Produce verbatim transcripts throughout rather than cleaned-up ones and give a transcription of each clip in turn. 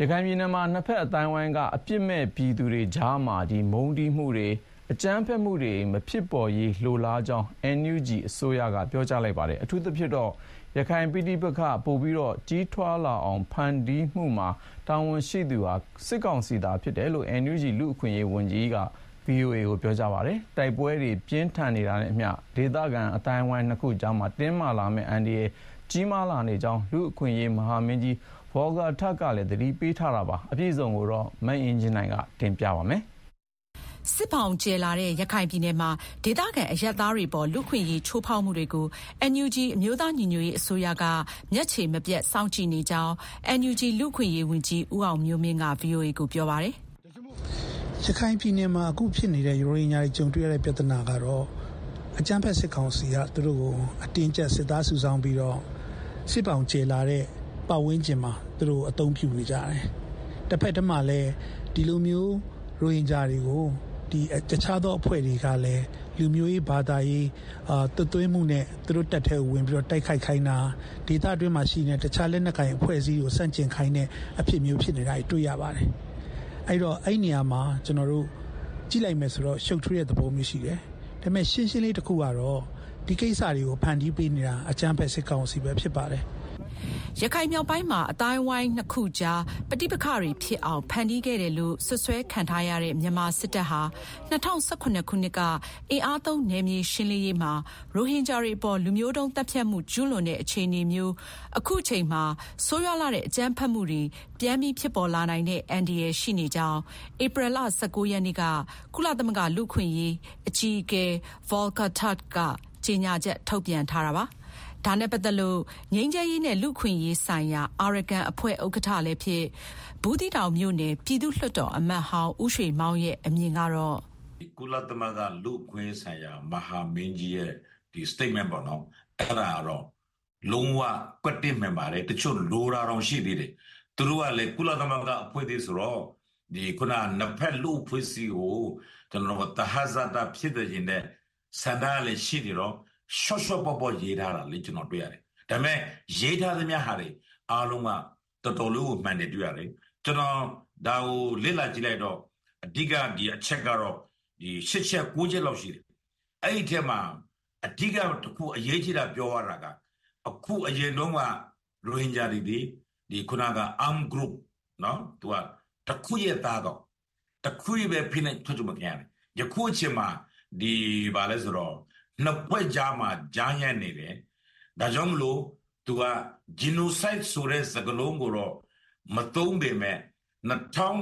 ရခိုင်ပြည်နယ်မှာနှစ်ဖက်အတိုင်းဝိုင်းကအပြစ်မဲ့ပြည်သူတွေကြားမှာဒီမုန်းတီးမှုတွေအကြမ်းဖက်မှုတွေမဖြစ်ပေါ်ရေးလိုလားကြောင်း အန် ယူ ဂျီ အစိုးရကပြောကြားလိုက်ပါတယ်အထူးသဖြင့်တော့ရခိုင်ပြည်ပခပို့ပြီးတော့ကြီးထွားလာအောင်ဖန်တီးမှုမှာတာဝန်ရှိသူဟာစစ်ကောင်စီသားဖြစ်တယ်လို့ အန် ယူ ဂျီ လူ့အခွင့်အရေးဝန်ကြီးက ဗီအိုအေ ကိုပြောကြားပါတယ်တိုက်ပွဲတွေပြင်းထန်နေတာနဲ့အမျှဒေသခံအတိုင်းဝိုင်းနှစ်ခုကြားမှာတင်းမာလာမယ့်အန္တရာယ်ကြီးမားလာနေကြောင်းလူ့အခွင့်အရေးမဟာမင်းကြီးဘော်ဂါထက်ကလည်းသတိပေးထားတာပါအပြည့်စုံကိုတော့မအင်ဂျင်နိုင်ကတင်ပြပါမယ်စစ်ဖောင်ကျဲလာတဲ့ရခိုင်ပြည်နယ်မှာဒေသခံအရပ်သားတွေပေါ်လူခွင့်ရေးချိုးဖောက်မှုတွေကို အန် ယူ ဂျီ အမျိုးသားညီညွတ်ရေးအစိုးရကမျက်ခြေမပြတ်စောင့်ကြည့်နေကြောင်း အန် ယူ ဂျီ လူ့ခွင့်ရေးဝန်ကြီးဦးအောင်မျိုးမင်းက ဗီအိုအေ ကိုပြောပါတယ်ရခိုင်ပြည်နယ်မှာအခုဖြစ်နေတဲ့ရိုဟင်ဂျာတွေကြုံတွေ့ရတဲ့ပြဿနာကတော့အကြမ်းဖက်စစ်ကောင်စီကသူတို့ကိုအတင်းကျပ်စစ်သားစုဆောင်းပြီးတော့စစ်ပောင်ကျဲလာတဲ့ပတ်ဝန်းကျင်မှာသူတို့အသုံးပြုနေကြတယ်တစ်ဖက်တည်းမှာလည်းဒီလိုမျိုးရိုဟင်ဂျာတွေကိုဒီတခြားသောအဖွဲ့တွေကလည်းလူမျိုးရေးဘာသာရေးအာတသွင်းမှုနဲ့သူတို့တက်ထဲဝင်ပြီးတော့တိုက်ခိုက်ခိုင်းတာဒေသတွင်းမှာရှိနေတဲ့တခြားလက်နက်ကိုင်အဖွဲ့အစည်းကိုစန့်ကျင်ခိုင်းတဲ့အဖြစ်မျိုးဖြစ်နေတာတွေ့ရပါတယ်အဲ့တော့အဲ့နေရာမှာကျွန်တော်တို့ကြည့်လိုက်မယ်ဆိုတော့ရှုပ်ထွေးတဲ့သဘောမျိုးရှိတယ်ဒါပေမဲ့ရှင်းရှင်းလေးတစ်ခုကတော့ဒီကိစ္စတွေကိုဖန်တီးပေးနေတာအကြမ်းဖက်စစ်ကောင်စီပဲဖြစ်ပါတယ်ရခိုင်မြောက်ပိုင်းမှာအတိုင်းဝိုင်းနှစ်ခုကြားပဋိပက္ခတွေဖြစ်အောင်ဖန်တီးခဲ့တယ်လို့ဆွဆွဲခံထားရတဲ့မြန်မာစစ်တပ်ဟာ၂၀၁၇ခုနှစ်ကအင်အားသုံးနယ်မြေရှင်းလင်းရေးမှာရိုဟင်ဂျာတွေအပေါ်လူမျိုးတုံးတပ်ဖြတ်မှုကျူးလွန်တဲ့အခြေအနေမျိုးအခုချိန်မှာဆိုးရွားလာတဲ့အကြမ်းဖက်မှုတွေပြန်ပြီးဖြစ်ပေါ်လာနိုင်တဲ့အန္တရာယ်ရှိနေကြောင်းဧပြီလ၁၉ရက်နေ့ကကုလသမဂ္ဂလူ့အခွင့်အရေးအကြီးအကဲ Volker Turk ကကြေညာချက်ထုတ်ပြန်ထားတာပါဒါနဲ့ပတ်သက်လို့ငြိမ်းချမ်းရေးနဲ့လူ့ခွင့်ရေးဆိုင်ရာအာရကန်အဖွဲ့ဥက္ကဋ္ဌလည်းဖြစ်ဘူးသီးတောင်မြို့နယ်ပြည်သူ့လွှတ်တော်အမတ်ဟောင်းဦးရွှေမောင်ရဲ့အမြင်ကတော့ကုလသမဂ္ဂလူ့ခွင့်ရေးဆိုင်ရာမဟာမင်းကြီးရဲ့ဒီ statement ပေါ့နော်အဲ့ဒါတော့လုံးဝကွက်တင်မှန်ပါတယ်တချို့လိုရာတော်ရှိသေးတယ်သူတို့ကလည်းကုလသမဂ္ဂအဖွဲ့သေးဆိုတော့ဒီခုနနှစ်ဖက်လူ့အဖွဲ့စီကိုကျွန်တော်တို့တဟဇာတာဖြစ်တဲ့ရင်တဲ့ဆန္ဒလည်းရှိတယ်တော့ရှော့ရှော့ပေါ့ပေါ့ရေးထားတာလေကျွန်တော်တွေ့ရတယ်ဒါပေမဲ့ရေးထားသမျှဟာတွေအားလုံးကတော်တော်လေးကိုမှန်တယ်တွေ့ရတယ်ကျွန်တော်ဒါကိုလေ့လာကြည့်လိုက်တော့အဓိကဒီအချက်ကတော့ဒီရှစ်ချက်ကိုးချက်လောက်ရှိတယ်အဲ့ဒီထဲမှာအဓိကတစ်ခုအရေးကြီးတာပြောရတာကအခုအရင်တုန်းကရိုဟင်ဂျာတွေဒီခုနက arm group နော်သူကတစ်ခုရဲ့သားတော့တစ်ခုပဲဖိနေထွက်ကြမခံရတယ်ယခုအချိန်မှာဒီဘာလဲဆိုတော့နှစ်ဖွဲ့ကြားမှာကြားညံ့နေတယ်ဒါကြောင့်မလို့သူက genocide ဆိုတဲ့စကားလုံးကိုတော့မသုံးပေမဲ့၂၀၁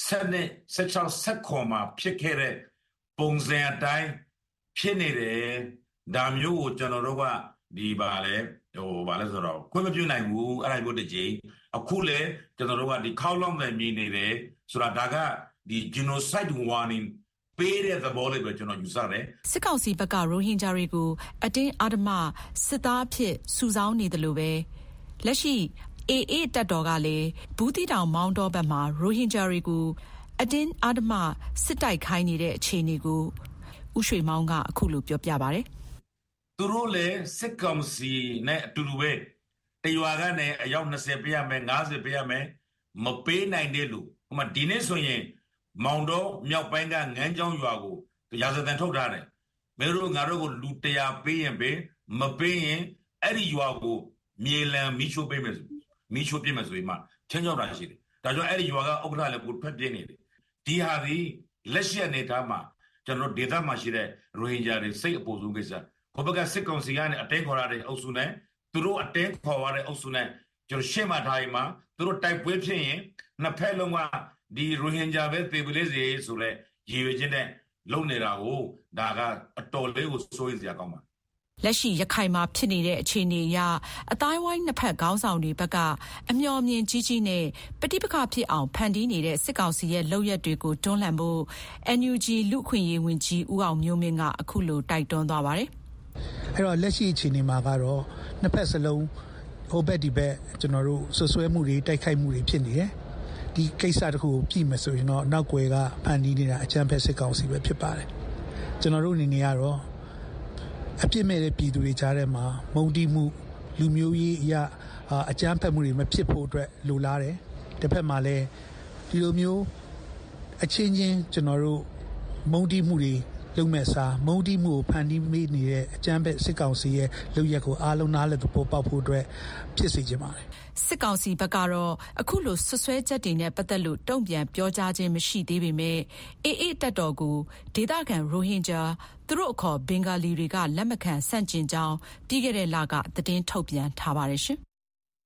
၆မှာဖြစ်ခဲ့တဲ့ပုံစံအတိုင်းဖြစ်နေတယ်ဒါမျိုးကိုကျွန်တော်တို့ကဒီပါလဲဟိုဘာလဲဆိုတော့ခွင့်မပြုနိုင်ဘူးအဲ့ဒါမျိုးတစ်ကြိမ်အခုလေကျွန်တော်တို့ကဒီခေါက်လောက်ပဲမြင်နေတယ်ဆိုတာဒါကဒီ genocide warningပေးတဲ့သဘောလေးပဲကျွန်တော်ယူဆတယ်စစ်ကောင်စီဘက်ကရိုဟင်ဂျာတွေကိုအတင်းအဓမ္မစစ်သားအဖြစ်စုဆောင်းနေတယ်လို့ပဲလက်ရှိ အေအေ တပ်တော်ကလည်းဘူးသီးတောင်မောင်းတော်ဘက်မှာရိုဟင်ဂျာတွေကိုအတင်းအဓမ္မစစ်တိုက်ခိုင်းနေတဲ့အခြေအနေကိုဦးရွှေမောင်းကအခုလိုပြောပြပါတယ်သူတို့လည်းစစ်ကောင်စီနဲ့အတူတူပဲတရွာကနေအယောက်၂၀ပေးရမယ်၅၀ပေးရမယ်မပေးနိုင်တဲ့လူဟိုမှာဒီနေ့ဆိုရင်မောင်တော်မြောက်ပိုင်းကငန်းချောင်းရွာကိုရာဇသံထုတ်ထားတယ်မင်းတို့ငါတို့ကိုလူတရာပေးရင်ပေးမပေးရင်အဲ့ဒီရွာကိုမြေလံမီးရှို့ပေးမယ်ဆိုမီးရှို့ပြမယ်ဆိုရင်မှချင်းချောက်တာရှိတယ်ဒါကြောင့်အဲ့ဒီရွာကဥက္ကဋ္ဌလည်းကိုဖက်ပြင်းနေတယ်ဒီဟာဒီလက်ရှိအနေထားမှာကျွန်တော်ဒေသမှာရှိတဲ့ရိုဟင်ဂျာတွေစိတ်အပူဆုံးကိစ္စဘဘကစစ်ကောင်စီကနေအတင်းခေါ်ရတဲ့အုပ်စုနဲ့သူတို့အတင်းခေါ်ရတဲ့အုပ်စုနဲ့ကျွန်တော်ရှေ့မှာထားရင်မှာသူတို့တိုက်ပွဲဖြစ်ရင်နှစ်ဖက်လုံးကဒီရိုဟင်ဂျာပဲသေပလေးစီဆိုလဲရည်ရွယ်ချက်နဲ့လုံနေတာကိုဒါကအတော်လေးကိုစိုးရိမ်စရာကောင်းပါလက်ရှိရခိုင်မှာဖြစ်နေတဲ့အခြေအနေအရအတိုင်းဝိုင်းနှစ်ဖက်ခေါင်းဆောင်တွေဘက်ကအမျှော်မြင်ကြီးကြီးနဲ့ပဋိပက္ခဖြစ်အောင်ဖန်တီးနေတဲ့စစ်ကောင်စီရဲ့လုပ်ရက်တွေကိုတွန်းလှန်ဖို့ အန် ယူ ဂျီ လူ့အခွင့်အရေးဝန်ကြီးဦးအောင်မျိုးမင်းကအခုလိုတိုက်တွန်းသွားပါတယ်အဲ့တော့လက်ရှိအခြေအနေမှာကတော့နှစ်ဖက်စလုံးဟိုဘက်ဒီဘက်ကျွန်တော်တို့ဆွဆွဲမှုတွေတိုက်ခိုက်မှုတွေဖြစ်နေတယ်ဒီကိစ္စတခုကိုပြည်မယ်ဆိုရင်တော့နောက်ွယ်ကဖန်တီးနေတာအကြမ်းဖက်စစ်ကောင်စီပဲဖြစ်ပါတယ်ကျွန်တော်တို့အနေနဲ့ကတော့အပြစ်မဲ့တဲ့ပြည်သူတွေကြားထဲမှာမုန်းတီးမှုလူမျိုးရေးအရာအကြမ်းဖက်မှုတွေမဖြစ်ဖို့အတွက်လိုလားတယ်တစ်ဖက်မှာလည်းဒီလိုမျိုးအချင်းချင်းကျွန်တော်တို့မုန်းတီးမှုတွေလုပ်မဲ့စာမုန်းတီးမှုကိုဖန်တီးမိနေတဲ့အကြမ်းဖက်စစ်ကောင်စီရဲ့လုပ်ရက်ကိုအားလုံးနားလည်သဘောပေါက်ဖို့အတွက်ဖြစ်စေချင်ပါတယ်စစ်ကောင်စီဘက်ကတော့အခုလိုဆွဆွဲချက်တွေနဲ့ပတ်သက်လို့တုံ့ပြန်ပြောကြားခြင်းမရှိသေးပေမဲ့အေအေတပ်တော်ကိုဒေသခံရိုဟင်ဂျာသူတို့အခေါ်ဘင်္ဂါလီတွေကလက်မခံဆန့်ကျင်ကြောင်းပြီးခဲ့တဲ့လကသတင်းထုတ်ပြန်ထားပါတယ်ရှင်